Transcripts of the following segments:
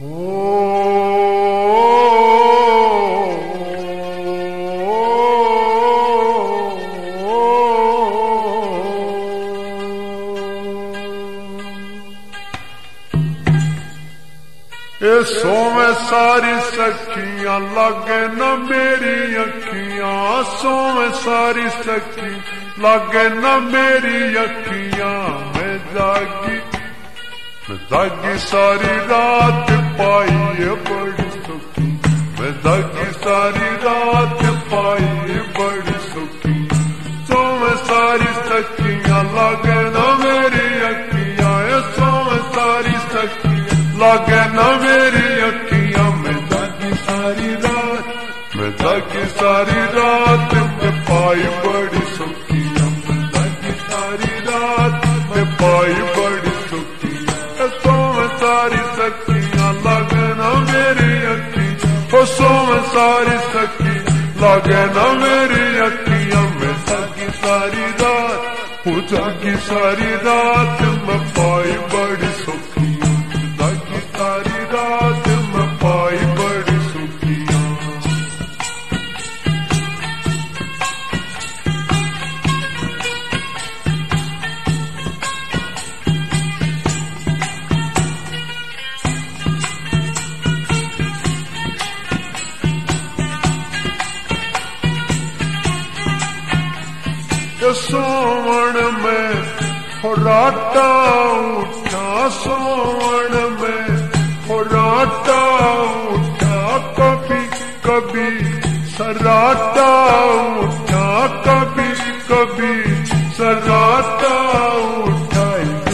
सोवे सारी सखियां लागे न मेरी अखियां, सोवे सारी सखी लागे न मेरी अखियां। मैं जागी सारी रात पाई बड़ी सुखी, मैं जागी सारी रात पाई बड़ी सुखी। सोवे सारी सखियां लागे न मेरी अखियां, सोवे सारी सखी लागे न मेरी अखियां। मैं जागी सारी रात, मैं जागी सारी रात में पाई बड़ी सुखियां, मैं जागी सारी रात में पाई बड़ी सुखियां। सोवे सारी सखियां लागे न मेरी अखियां, सोवे सारी सखी लागे न मेरी अखियां। मैं जागी सारी रात, वो जागी सारी रात में पाई बड़ी सुखियां, सारी रात में पाई बड़ी सुखियां। सोवण में राटा उठा, सोवण में राटा उठा, कभी कभी सराटा उठा, कभी कभी सराटा उठा।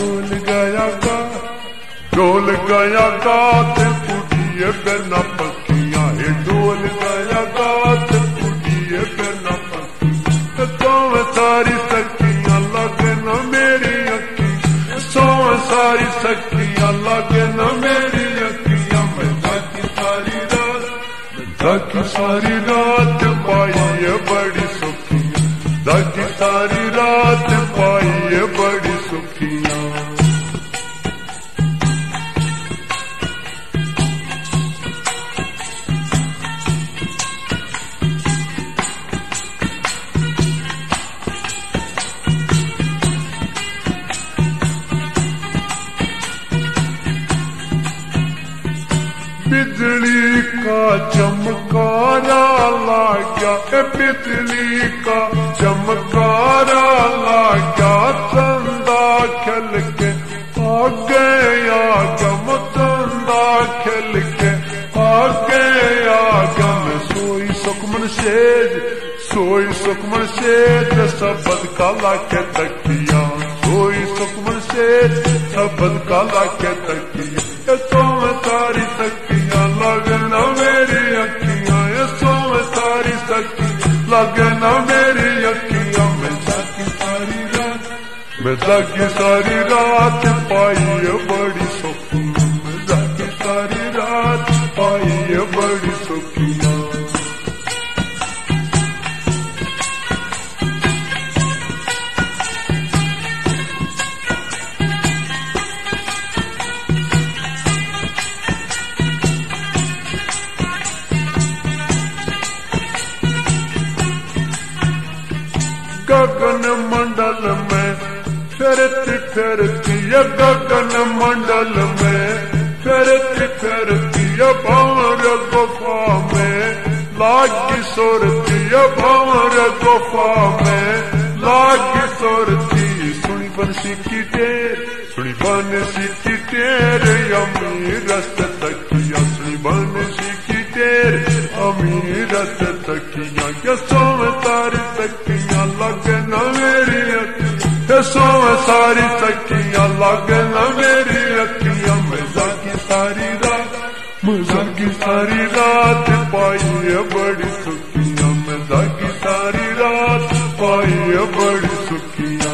डोल गया गाते पुड़िए बिना पखियां, डोल गया गाते पुड़िए बिना पखियां। सोवे सारी सखियां लागे न मेरी अखियां, सोवे सारी सखियां लागे न मेरी अखियां। मैं जागी सारी रात, जागी सारी रात पाई बड़ी सुखियां, जागी सारी रात पाई बड़ी सुखियां। बिजली का चमकारा लाग्या, बिजली का चमकारा लाग्या। चंदा खिल के आगे आ गया, चंदा खिल के आगे आ गया। मैं सोई सुखमन सेज, सोई सुखमन सेज सबद काला के तकिया, सोई सुखमन सेज सबद काला के तकिया। सोवे सारी सखियां लागे न मेरी अखियां, सोवे सारी सखी लागे न मेरी अखियां। मैं जागी सारी रात, मैं जागी सारी रात पाई बड़ी सुखियां, मैं जागी सारी रात पाई बड़ी सुखियां। गगन मंडल में फिरती फिरती, गगन मंडल में फिरती फिरती। भंवर गुफा में लागी सुरती, भंवर गुफा में लागी सुरती। सुनी बंसी की टेर, सुनी बंसी की टेर अमीर रस्त तकिया, सुनी बंसी की टेर अमीर रस्त तकिया। क्या सोवे सारी सखियां लागे न मेरी अखियां, सोवे सारी सखियां लागे न मेरी अखियां। मैं जागी सारी रात, मैं जागी सारी रात पाई बड़ी सुखियां, मैं जागी सारी रात पाई बड़ी सुखियां।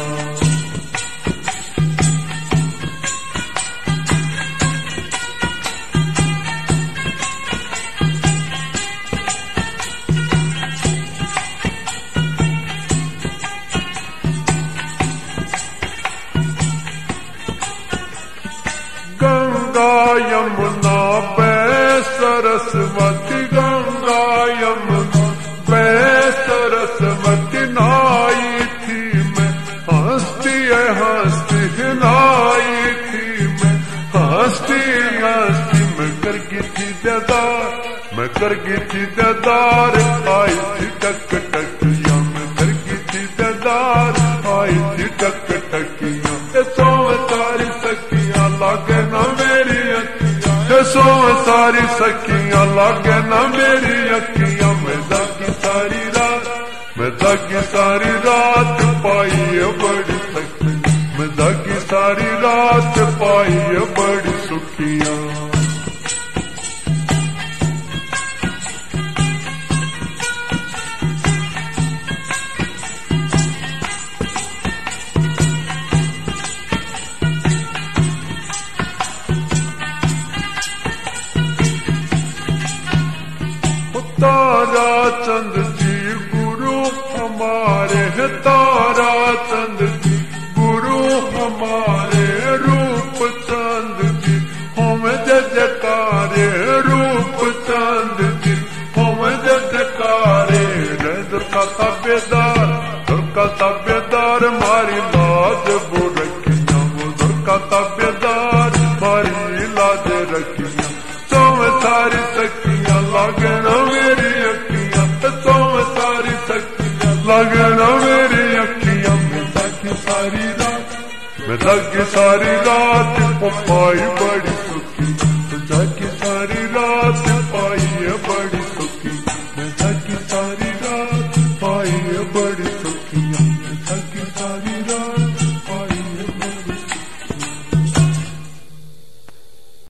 गंगा यमुना पे सरस्वती गंगा यमुना मैं सरस्वती नहाई थी मैं हंसती नहाई थी मैं हंसती मैं कर गई थी दीदार मैं कर गई थी दीदार आई थी टक टकिया मैं कर गई थी दीदार आई थी टक टकिया सो सारी सखियां लागे ना मेरी अखियां सो सारी सखियां लागे ना मेरी अखियां मैं जागी सारी रात मैं जागी सारी रात पाई है बड़ी सखी मैं जागी सारी रात पाई है बड़ी सुखियां तारा चंद जी गुरु हमारे है तारा चंद जी गुरु हमारे रूप चंद जी हम जजकारे रूप चंद जी हम जजकारे दुर्गा तब्यदार मारी लाज वो रखिया वो दुर्गा तब्यदार मारी लाज रखिया सो सारी सखियां लगना मेरी अखियां सो सारी सखियां लगना मेरी अखियां मैं जागी सारी रात पाई बड़ी